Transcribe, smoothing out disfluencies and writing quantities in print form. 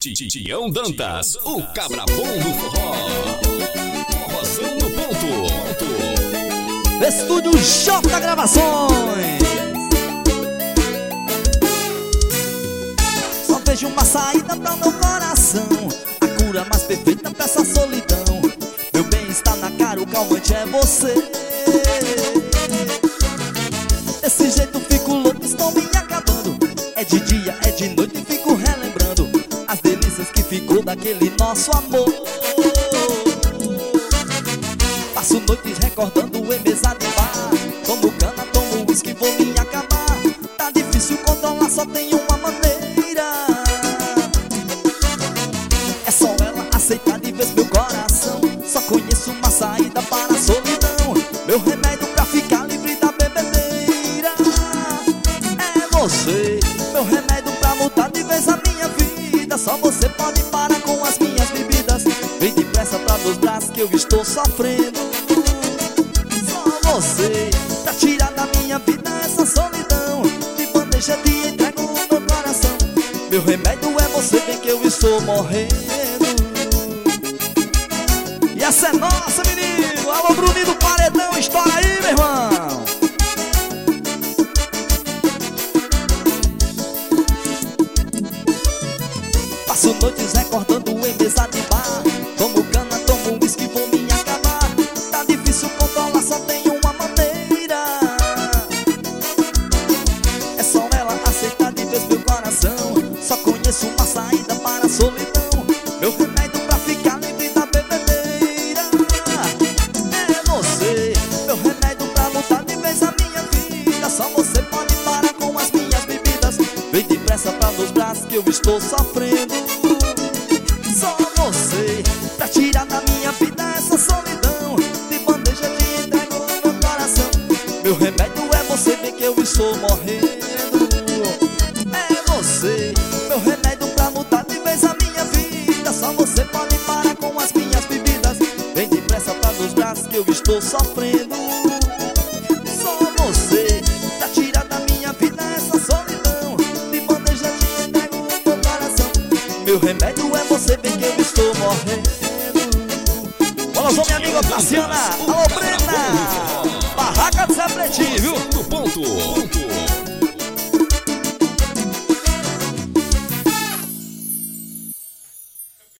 Tião Dantas, o cabra bom do forró. Forrozão no ponto. Estúdio J Gravações. Só vejo uma saída pra meu coração, a cura mais perfeita pra essa solidão. Meu bem está na cara, o calmante é você. Desse jeito fico louco, estou me acabando. É de dia, é de noite e fico relembrando as delícias que ficou daquele nosso amor. Passo noites recordando em mesa de bar, tomo cana, tomo uísque, vou me acabar. Tá difícil controlar, só tem uma maneira. É só ela aceitar de vez meu coração. Só conheço uma saída para a solidão. Meu remédio pra ficar livre da bebedeira é você. Meu remédio pra mudar de vez a minha vida. Só você pode parar com as minhas bebidas. Vem depressa pra meus braços que eu estou sofrendo. Só você pra tirar da minha vida essa solidão. De bandeja te entrego o meu coração. Meu remédio é você, vem que eu estou morrendo. E essa é nossa, menino. Alô, Bruninho do Paredão, estoura aí, meu irmão. Passo noites recordando em mesa de bar, tomo cana, tomo uísque, vou me acabar. Tá difícil controlar, só tem uma maneira. É só ela aceitar de vez meu coração. Só conheço uma saída para a solidão. Meu remédio pra ficar livre da bebedeira é você. Meu remédio pra mudar de vez a minha vida. Só você pode parar com as minhas bebidas. Vem depressa pra meus braços que eu estou sofrendo. Só você pra tirar da minha vida essa solidão. De bandeja te entrego o meu coração. Meu remédio é você, vem que eu estou morrendo. É você, meu remédio pra mudar de vez a minha vida. Só você pode parar com as minhas bebidas. Vem depressa pra meus braços que eu estou sofrendo. Só você pra tirar da minha vida essa solidão. De bandeja te entrego o meu coração. Meu remédio é você, vem que eu estou morrendo. Olá, minha amiga Tassiana. Alô, Brena. Barraca do Zé Pretinho, viu? Do ponto.